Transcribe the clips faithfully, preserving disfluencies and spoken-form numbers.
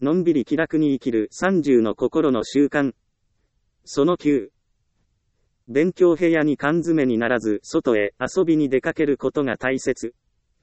のんびり気楽に生きるさんじゅうの心の習慣。そのきゅう。勉強部屋に缶詰にならず外へ遊びに出かけることが大切。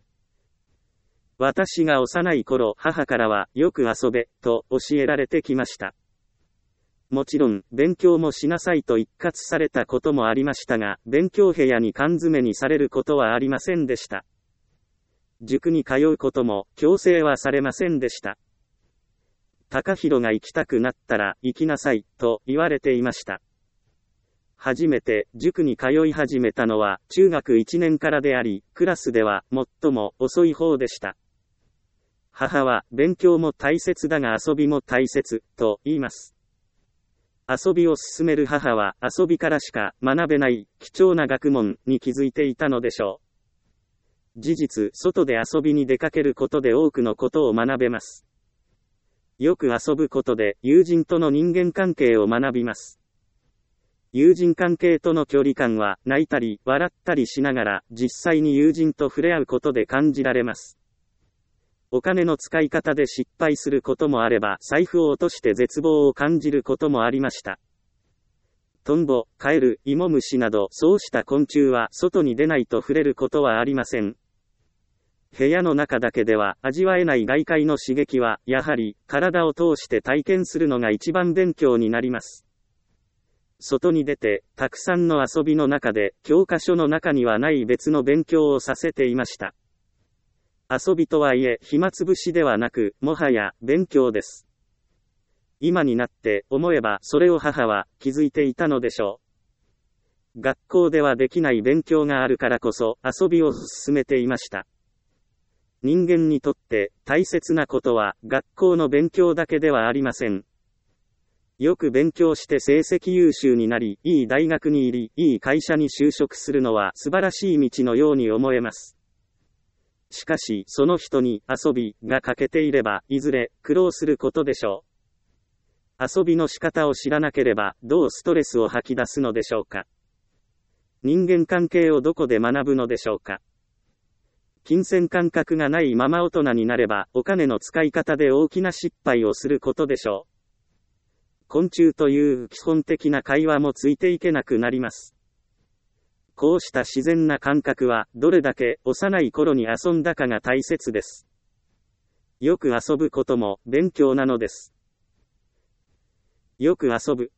私が幼い頃、母からはよく遊べと教えられてきました。もちろん勉強もしなさいと一喝されたこともありましたが、勉強部屋に缶詰にされることはありませんでした。塾に通うことも強制はされませんでした。高弘が行きたくなったら行きなさいと言われていました。初めて塾に通い始めたのは中学いちねんからであり、クラスでは最も遅い方でした。母は勉強も大切だが遊びも大切と言います。遊びを進める母は遊びからしか学べない貴重な学問に気づいていたのでしょう。事実、外で遊びに出かけることで多くのことを学べます。よく遊ぶことで友人との人間関係を学びます。友人関係との距離感は泣いたり笑ったりしながら実際に友人と触れ合うことで感じられます。お金の使い方で失敗することもあれば財布を落として絶望を感じることもありました。トンボ、カエル、イモムシなどそうした昆虫は外に出ないと触れることはありません。部屋の中だけでは味わえない外界の刺激はやはり体を通して体験するのが一番勉強になります。外に出てたくさんの遊びの中で教科書の中にはない別の勉強をさせていました。遊びとはいえ暇つぶしではなく、もはや勉強です。今になって思えばそれを母は気づいていたのでしょう。学校ではできない勉強があるからこそ遊びを進めていました。人間にとって大切なことは学校の勉強だけではありません。よく勉強して成績優秀になり、いい大学に入り、いい会社に就職するのは素晴らしい道のように思えます。しかし、その人に遊びが欠けていれば、いずれ苦労することでしょう。遊びの仕方を知らなければ、どうストレスを吐き出すのでしょうか。人間関係をどこで学ぶのでしょうか。金銭感覚がないまま大人になれば、お金の使い方で大きな失敗をすることでしょう。昆虫という基本的な会話もついていけなくなります。こうした自然な感覚は、どれだけ幼い頃に遊んだかが大切です。よく遊ぶことも勉強なのです。よく遊ぶ。